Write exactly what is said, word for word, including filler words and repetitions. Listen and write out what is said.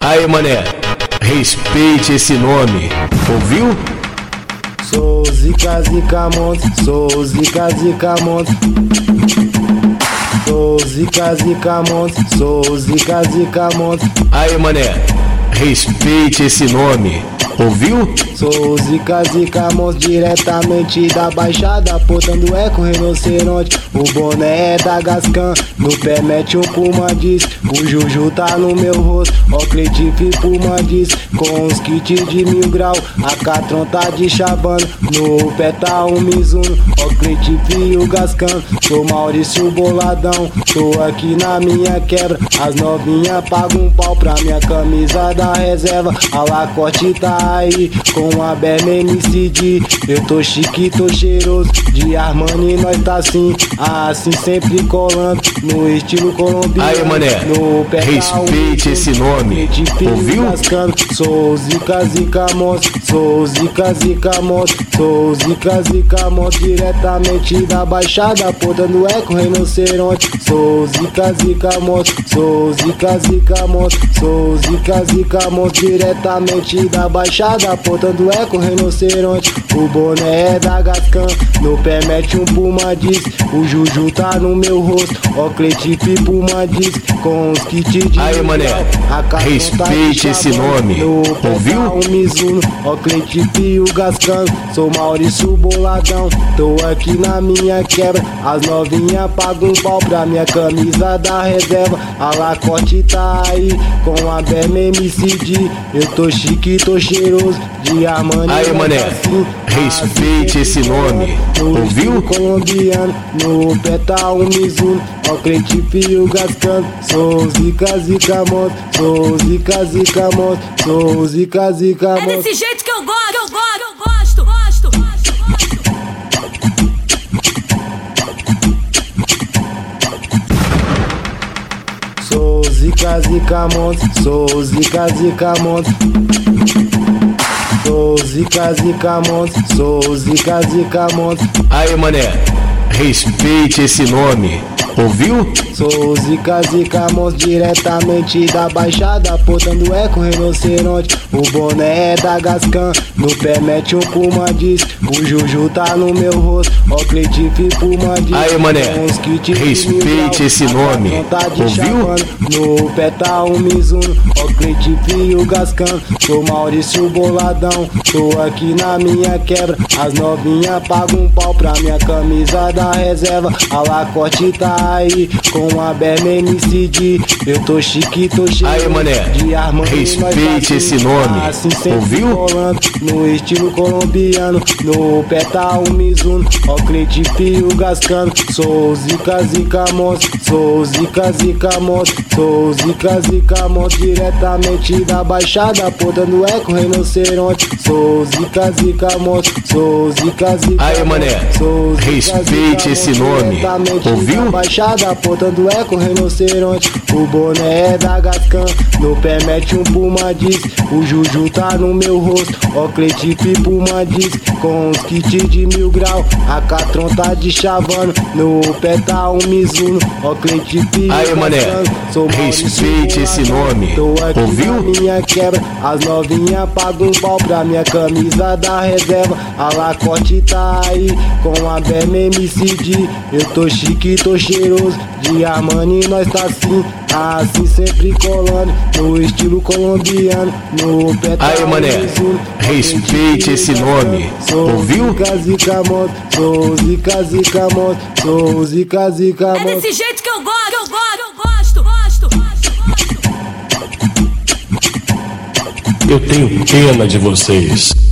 Aí, mané, respeite esse nome, ouviu? Sou zica, zica, monte, sou zica, zica, monte. Sou zica, zica, monte, sou zica, zica, monte. Aí, mané, respeite esse nome, ouviu? Sou zica, zica, monte, diretamente da baixada, portando eco, rinoceronte. O boné é da Gascan, no pé mete um Puma diz. O Juju tá no meu rosto, ó Cleitif Puma diz. Com os kits de mil grau, a Catron tá de chavando. No pé tá um Mizuno, ó Cleitif e o Gascan. Sou Maurício Boladão, tô aqui na minha quebra. As novinhas pagam um pau pra minha camisa da reserva. A Lacoste tá aí, com a Berna M C D. Eu tô chique, tô cheiroso, de Armani nós tá assim. Assim sempre colando, no estilo colombiano. Aí, mané, no pé respeite tá um esse nome, ouviu? Sou zica, zica, monstro, sou zica, zica, monstro. Sou zica, zica, monstro, diretamente da baixada, portando eco, rinoceronte. Sou zica, zica, monstro, sou zica, zica, monstro. Sou zica, zica, monstro, diretamente da baixada, portando eco, rinoceronte. O boné é da Gascan, no pé mete um Puma diz. O Juju tá no meu rosto, ó Cleitif Puma diz. Com os kits de aí, mané, respeite tá esse nome, ouviu? Tá um Mizuno, ó Cleitif e o Gascan. Sou Maurício Boladão, tô aqui na minha quebra. As novinhas pagam um pau pra minha camisa da reserva. A Lacoste tá aí, com a Berna M C D. Eu tô chique, tô cheiroso, de Armani. Aí, mané, assim, respeite assim, esse nome, no ouviu? Colombiano, no pé tá um Mizuno, ó Cleitif e o Gascan. Sou zica, zica, monstro, sou zica, zica, monstro. Sou zica, zica, monstro. É desse jeito que eu gosto, que eu gosto, eu gosto, gosto, gosto, gosto. Sou zica, zica, monstro, sou zica, zica, monstro. Sou zica, zica, monstro, sou zica, zica, monstro. Aí, mané, respeite esse nome, ouviu? Sou zica, zica, monstro, diretamente da baixada, portando eco, rinoceronte. O boné é da Gascan, no pé mete um Puma diz. O Juju tá no meu rosto, ó Cleitif Puma diz. Aí, mané, respeite esse nome, tá de ouviu? Chavando. No pé tá um Mizuno, ó Cleitif e o Gascan. Sou Maurício Boladão, tô aqui na minha quebra. As novinhas pagam um pau pra minha camisa da reserva. A Lacoste tá aí, com a Berna M C D. Eu tô chique, tô cheiroso, aí, mané, de Armani, respeite esse nome, assim sempre ouviu? colando, no estilo colombiano. No pé tá um Mizuno, ó Cleitif e o Gascan. Sou zica, zica, monstro, sou zica, zica, monstro. Sou zica, zica, monstro, diretamente da baixada, portando eco, rinoceronte. Sou zica, zica, monstro, sou zica, zica. Aí, mané, sou zica, respeite zica, esse monstro, nome, diretamente ouviu? da baixada, portando eco, rinoceronte. O boné é da Gascan, no pé mete um Puma diz. O Juju tá no meu rosto, ó Cleitif Puma diz. Com os kits de mil grau, a Catron tá de chavando. No pé tá um Mizuno, ó Cleitif e aí, o mané, Gascan. Sou respeite esse nome, tô aqui ouviu? na minha quebra. As novinhas pagam um pau pra minha camisa da reserva. A Lacoste tá aí, com a Berna M C D. Eu tô chique, tô cheiroso, de Armani nós tá assim. Assim sempre colando, no estilo colombiano. No pé tá aí, mané, Mizuno, respeite esse nome, ouviu? Sou zica, zica, monstro, sou zica, zica, monstro. Sou zica, zica, é monstro. desse jeito que eu gosto, que eu gosto, eu gosto, gosto, gosto, gosto. Eu tenho pena de vocês.